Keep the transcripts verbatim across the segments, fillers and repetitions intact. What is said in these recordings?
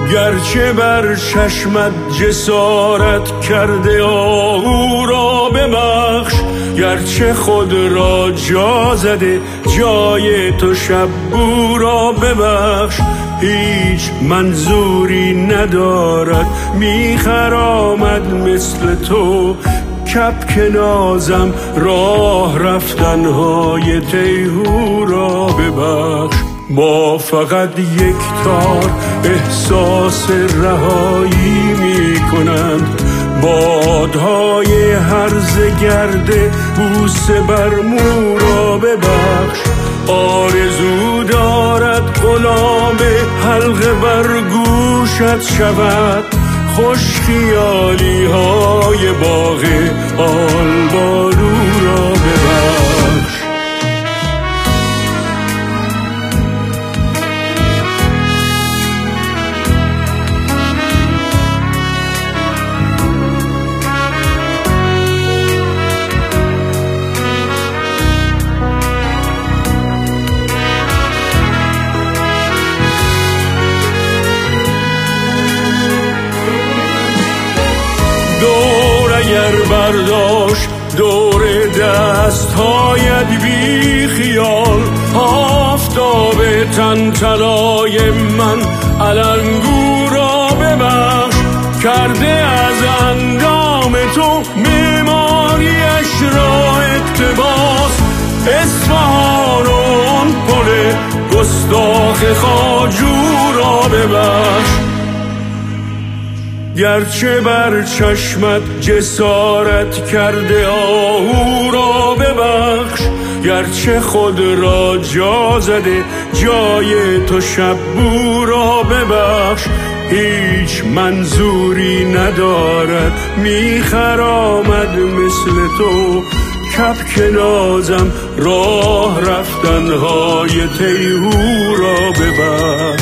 گرچه بر چشمت جسارت کرده آهو را ببخش، گرچه خود را جا زده جای تو شبو را ببخش. هیچ منظوری ندارد میخرامد مثل تو، کبک نازم راه رفتنهای تیهو را ببخش. با فقط یک تار احساس رهایی می کنند بادهای هرزه گرده بوسه بر مو را ببخش. آرزو دارد غلام حلقه بر گوشت شود، خوش خیالی های باغ آلبالو را ببخش. دور اگر برداشت دور دستهایت بی خیال، آفتاب تن طلای من علنگو را ببخش. کرده از اندام تو معماریش را اقتباس، اصفهان و آن پل گستاخ خواجو را ببخش. گرچه بر چشمت جسارت کرده آهو را ببخش، گرچه خود را جا زده جای تو شبو را ببخش. هیچ منظوری ندارد میخرامد مثل تو، کبک نازم راه رفتنهای تیهو را ببخش.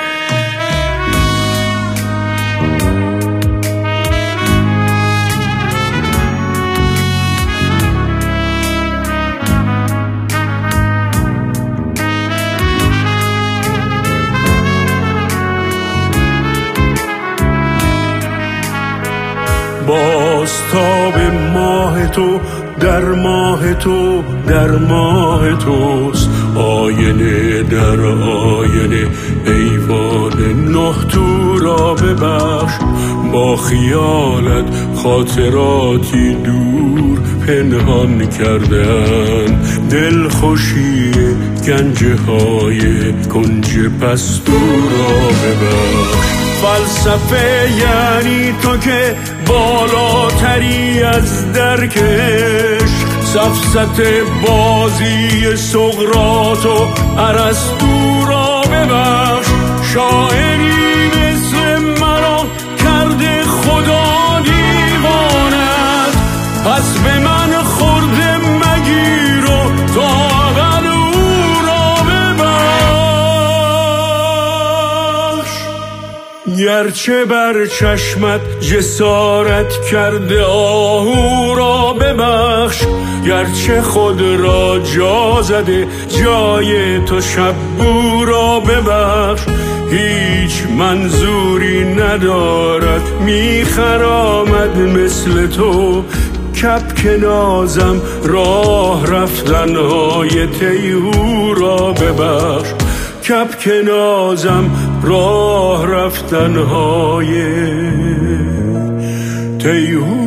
بازتاب ماه تو در ماه تو در ماه توست، آینه در آینه ایوان نه تو را ببخش. با خیالت خاطراتی دور پنهان کردن، دلخوشی گنجه های کنج پستو را ببخش. فلسفه یعنی تو که بالاتری از درک عشق، سفسط بازی سقراط و ارسطو را ببخش. شاعری مثل مرا کرده خدا دیوانت، پس به من خورده مگیر و تا گرچه بر چشمت جسارت کرده آهو را ببخش، گرچه خود را جا زده جای تو شبو را ببخش. هیچ منظوری ندارد میخرامد مثل تو، کبک نازم راه رفتنهای تیهو را ببخش. کبک نازم راه رفتنهای تیهو